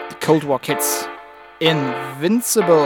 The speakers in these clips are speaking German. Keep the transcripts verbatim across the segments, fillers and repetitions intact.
Die Cold War Kids. Invincible.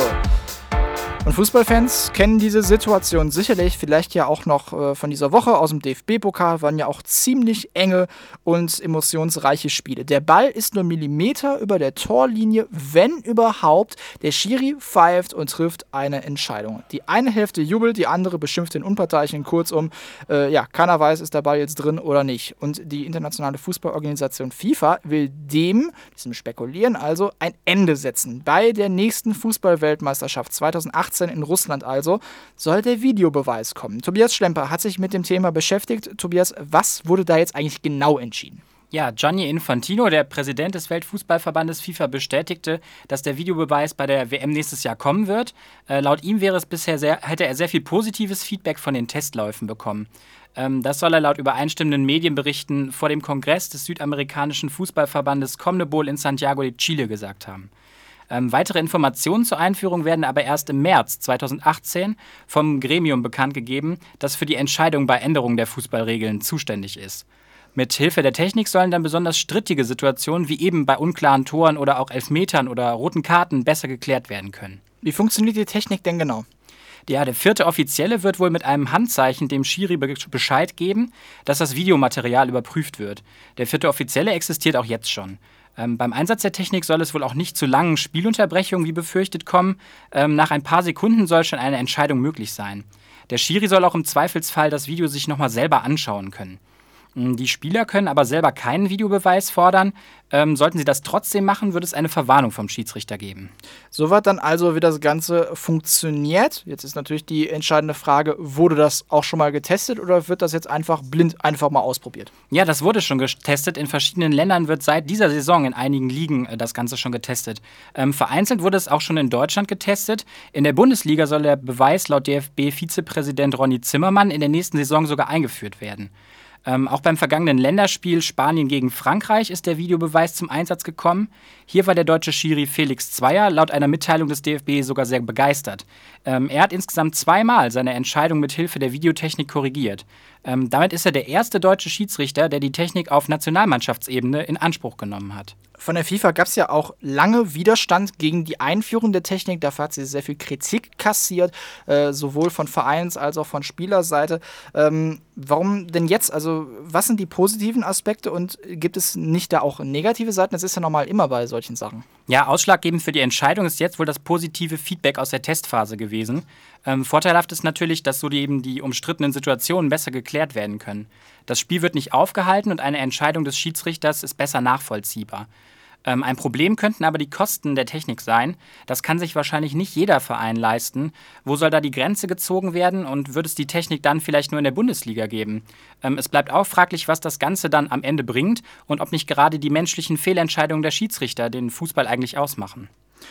Und Fußballfans kennen diese Situation sicherlich, vielleicht ja auch noch äh, von dieser Woche aus dem D F B-Pokal, waren ja auch ziemlich enge und emotionsreiche Spiele. Der Ball ist nur Millimeter über der Torlinie, wenn überhaupt. Der Schiri pfeift und trifft eine Entscheidung. Die eine Hälfte jubelt, die andere beschimpft den Unparteiischen. Kurzum, äh, ja, keiner weiß, ist der Ball jetzt drin oder nicht. Und die internationale Fußballorganisation FIFA will dem, diesem Spekulieren also, ein Ende setzen. Bei der nächsten Fußball-Weltmeisterschaft zweitausendachtzehn in Russland also, soll der Videobeweis kommen. Tobias Schlemper hat sich mit dem Thema beschäftigt. Tobias, was wurde da jetzt eigentlich genau entschieden? Ja, Gianni Infantino, der Präsident des Weltfußballverbandes FIFA, bestätigte, dass der Videobeweis bei der W M nächstes Jahr kommen wird. Äh, laut ihm wäre es bisher sehr, hätte er sehr viel positives Feedback von den Testläufen bekommen. Ähm, das soll er laut übereinstimmenden Medienberichten vor dem Kongress des südamerikanischen Fußballverbandes CONMEBOL in Santiago de Chile gesagt haben. Ähm, weitere Informationen zur Einführung werden aber erst im März zweitausendachtzehn vom Gremium bekannt gegeben, das für die Entscheidung bei Änderungen der Fußballregeln zuständig ist. Mit Hilfe der Technik sollen dann besonders strittige Situationen wie eben bei unklaren Toren oder auch Elfmetern oder roten Karten besser geklärt werden können. Wie funktioniert die Technik denn genau? Ja, der vierte Offizielle wird wohl mit einem Handzeichen dem Schiri Bescheid geben, dass das Videomaterial überprüft wird. Der vierte Offizielle existiert auch jetzt schon. Ähm, beim Einsatz der Technik soll es wohl auch nicht zu langen Spielunterbrechungen wie befürchtet kommen. Ähm, nach ein paar Sekunden soll schon eine Entscheidung möglich sein. Der Schiri soll auch im Zweifelsfall das Video sich nochmal selber anschauen können. Die Spieler können aber selber keinen Videobeweis fordern. Ähm, sollten sie das trotzdem machen, wird es eine Verwarnung vom Schiedsrichter geben. Soweit dann also, wie das Ganze funktioniert. Jetzt ist natürlich die entscheidende Frage, wurde das auch schon mal getestet oder wird das jetzt einfach blind einfach mal ausprobiert? Ja, das wurde schon getestet. In verschiedenen Ländern wird seit dieser Saison in einigen Ligen äh, das Ganze schon getestet. Ähm, vereinzelt wurde es auch schon in Deutschland getestet. In der Bundesliga soll der Beweis laut D F B-Vizepräsident Ronny Zimmermann in der nächsten Saison sogar eingeführt werden. Ähm, auch beim vergangenen Länderspiel Spanien gegen Frankreich ist der Videobeweis zum Einsatz gekommen. Hier war der deutsche Schiri Felix Zweier laut einer Mitteilung des D F B sogar sehr begeistert. Ähm, er hat insgesamt zweimal seine Entscheidung mit Hilfe der Videotechnik korrigiert. Ähm, damit ist er der erste deutsche Schiedsrichter, der die Technik auf Nationalmannschaftsebene in Anspruch genommen hat. Von der FIFA gab es ja auch lange Widerstand gegen die Einführung der Technik. Dafür hat sie sehr viel Kritik kassiert, äh, sowohl von Vereins- als auch von Spielerseite. Ähm, warum denn jetzt? Also was sind die positiven Aspekte und gibt es nicht da auch negative Seiten? Das ist ja normal immer bei solchen Sachen. Ja, ausschlaggebend für die Entscheidung ist jetzt wohl das positive Feedback aus der Testphase gewesen. Ähm, vorteilhaft ist natürlich, dass so die, eben die umstrittenen Situationen besser geklärt werden können. Das Spiel wird nicht aufgehalten und eine Entscheidung des Schiedsrichters ist besser nachvollziehbar. Ähm, ein Problem könnten aber die Kosten der Technik sein. Das kann sich wahrscheinlich nicht jeder Verein leisten. Wo soll da die Grenze gezogen werden und wird es die Technik dann vielleicht nur in der Bundesliga geben? Ähm, es bleibt auch fraglich, was das Ganze dann am Ende bringt und ob nicht gerade die menschlichen Fehlentscheidungen der Schiedsrichter den Fußball eigentlich ausmachen.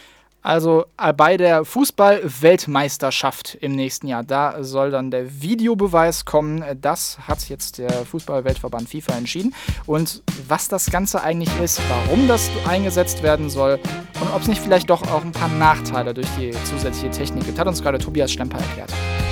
Also bei der Fußball-Weltmeisterschaft im nächsten Jahr, da soll dann der Videobeweis kommen. Das hat jetzt der Fußball-Weltverband FIFA entschieden. Und was das Ganze eigentlich ist, warum das eingesetzt werden soll und ob es nicht vielleicht doch auch ein paar Nachteile durch die zusätzliche Technik gibt, hat uns gerade Tobias Schlemper erklärt.